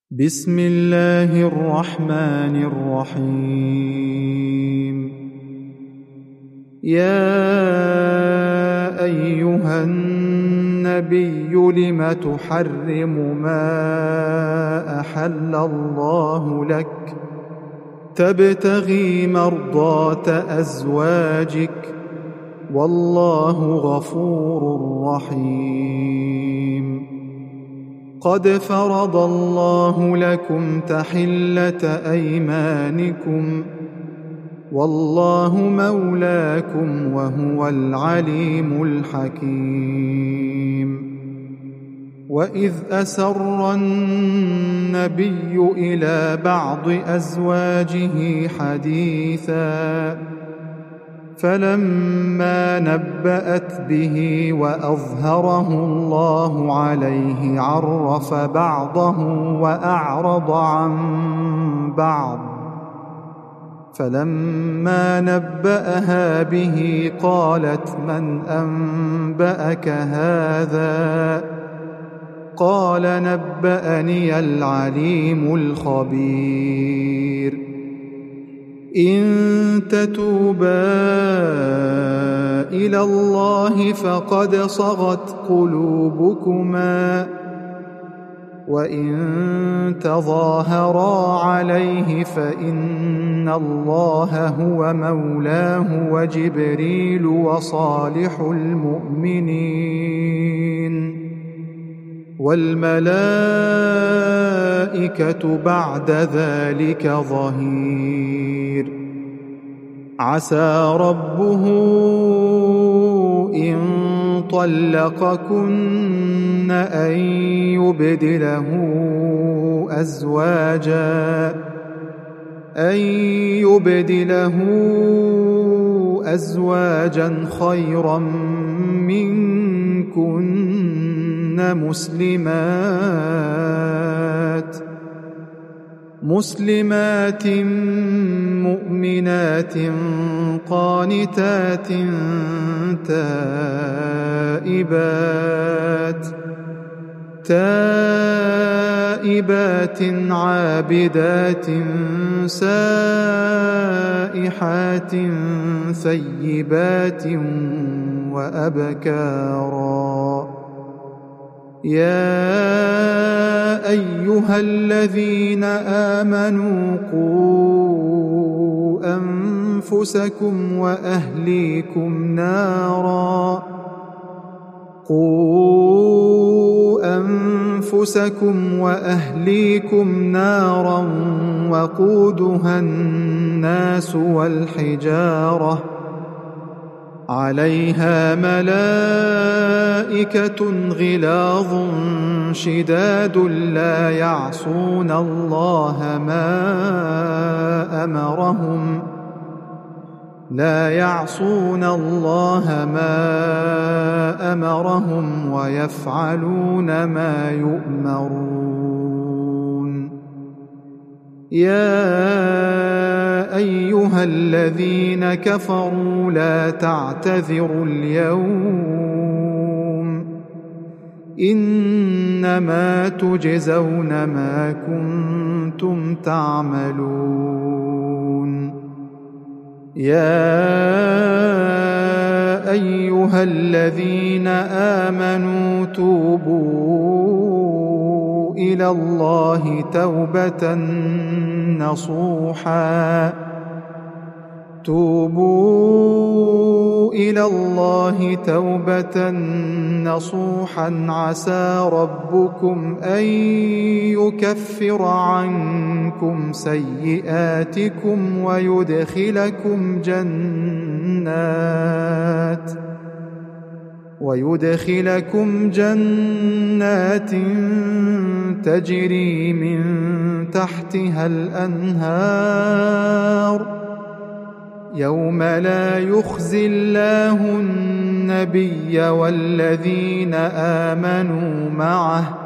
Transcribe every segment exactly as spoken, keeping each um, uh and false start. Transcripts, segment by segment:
بسم الله الرحمن الرحيم. يا أيها النبي لم تحرم ما أحل الله لك تبتغي مرضات أزواجك والله غفور رحيم. قد فرض الله لكم تحلة أيمانكم والله مولاكم وهو العليم الحكيم. وإذ أسر النبي إلى بعض أزواجه حديثا فلما نبأت به وأظهره الله عليه عرف بعضه وأعرض عن بعض، فلما نبأها به قالت من أنبأك هذا؟ قال نبأني العليم الخبير. إن تتوبا إلى الله فقد صغت قلوبكما وإن تظاهرا عليه فإن الله هو مولاه وجبريل وصالح المؤمنين والملائكة بعد ذلك ظهير. عسى ربه إن طلقكن أن يبدله أزواجا أن يبدله أزواجا خيرا منكن مسلمات مسلمات مؤمنات قانتات تائبات تائبات عابدات سائحات ثيبات وأبكارا. يا أيها الذين آمنوا قوا أنفسكم وأهليكم نارا قوا أنفسكم وأهليكم نارا وقودها الناس والحجارة عليها ملائكة غلاظ شداد لا يعصون الله ما أمرهم لا يعصون الله ما أمرهم ويفعلون ما يؤمرون. يا أيها الذين كفروا لا تعتذروا اليوم إنما تجزون ما كنتم تعملون. يا أيها الذين آمنوا توبوا إلى الله توبة نصوحا توبوا إلى الله توبة نصوحا عسى ربكم أن يكفر عنكم سيئاتكم ويدخلكم جنات ويدخلكم جنات تجري من تحتها الأنهار يوم لا يخزي الله النبي والذين آمنوا معه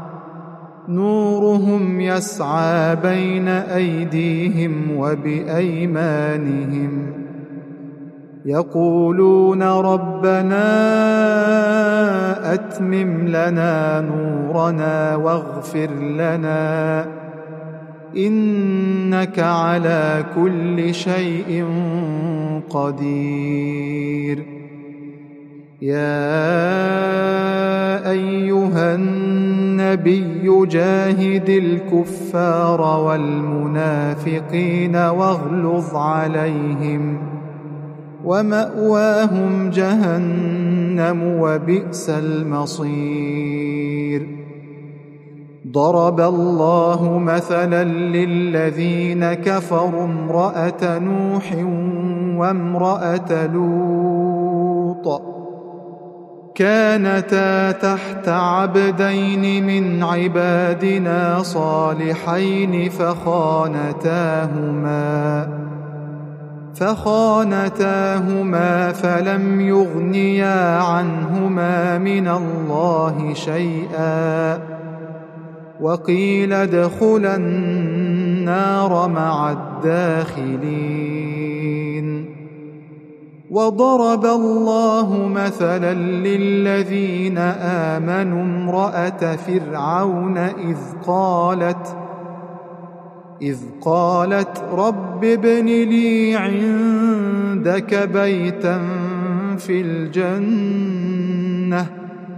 نورهم يسعى بين أيديهم وبأيمانهم يقولون ربنا أتمم لنا نورنا واغفر لنا إنك على كل شيء قدير. يا أيها النبي جاهد الكفار والمنافقين واغلظ عليهم ومأواهم جهنم وبئس المصير. ضرب الله مثلا للذين كفروا امرأة نوح وامرأة لوط كانتا تحت عبدين من عبادنا صالحين فخانتاهما فخانتاهما فلم يغنيا عنهما من الله شيئا وقيل ادخلا النار مع الداخلين. وضرب الله مثلا للذين آمنوا امرأة فرعون إذ قالت إذ قالت رب ابن لي عندك بيتا في الجنة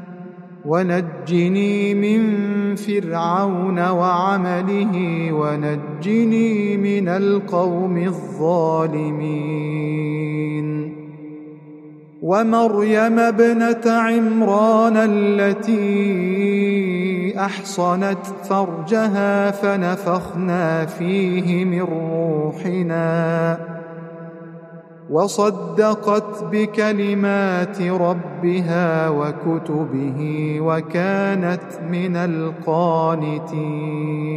ونجني من فرعون وعمله ونجني من القوم الظالمين. ومريم ابنة عمران التي أحصنت فرجها فنفخنا فيه من روحنا وصدقت بكلمات ربها وكتبه وكانت من القانتين.